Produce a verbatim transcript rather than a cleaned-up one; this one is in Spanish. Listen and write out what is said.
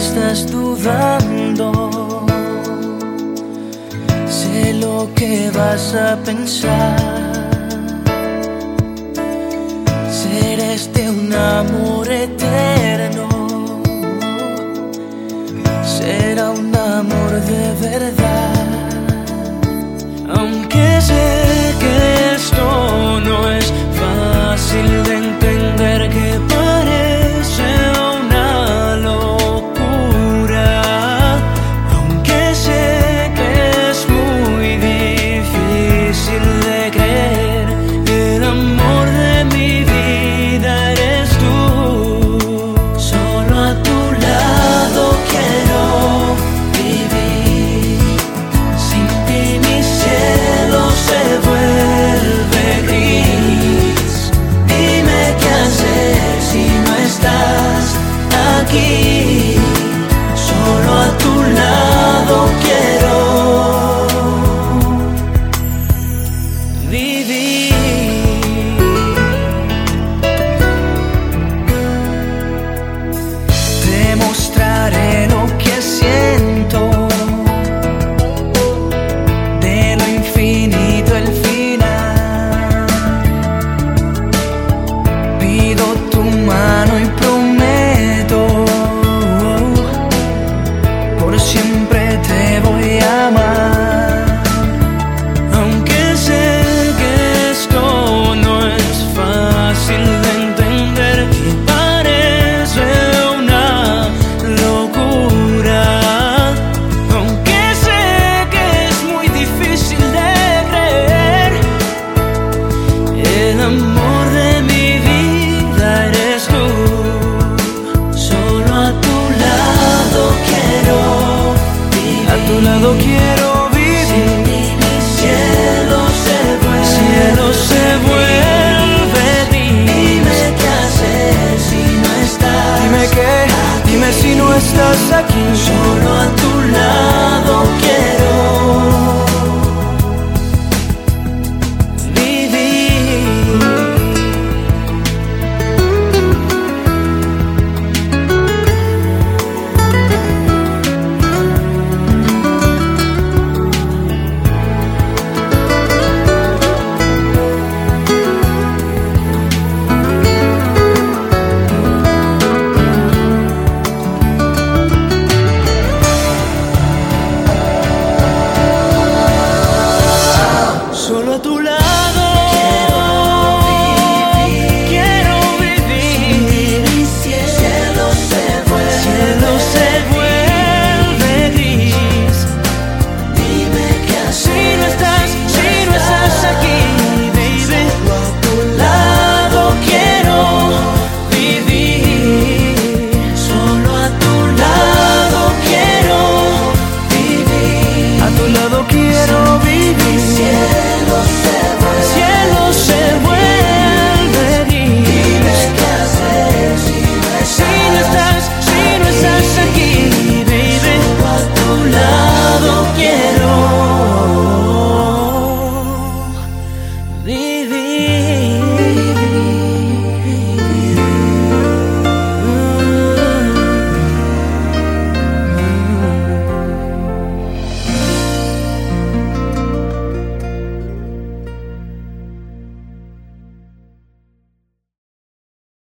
estás dudando, sé lo que vas a pensar. Serás de un amor eterno, será un amor de verdad. Aunque sé que esto no es fácil de entender, que parece una locura, aunque sé que es muy difícil de creer, el amor de mi vida eres tú. Solo a tu lado quiero vivir, sin ti mi cielo se vuelve gris. Dime qué hacer si no estás aquí. Solo a tu lado quiero vivir. Te mostraré lo que siento, de lo infinito el final. Pido tu mano y prometo, por siempre te voy a amar. Aunque sé que esto no es fácil de entender, que parece una locura, aunque sé que es muy difícil de creer, el amor de mi vida eres tú. Solo a tu lado quiero vivir, a tu lado quiero vivir. Sin ti mi cielo se vuelve, cielo se vuelve gris. Dime qué hacer si no estás. Dime qué, dime si no estás aquí. Solo a tu lado quiero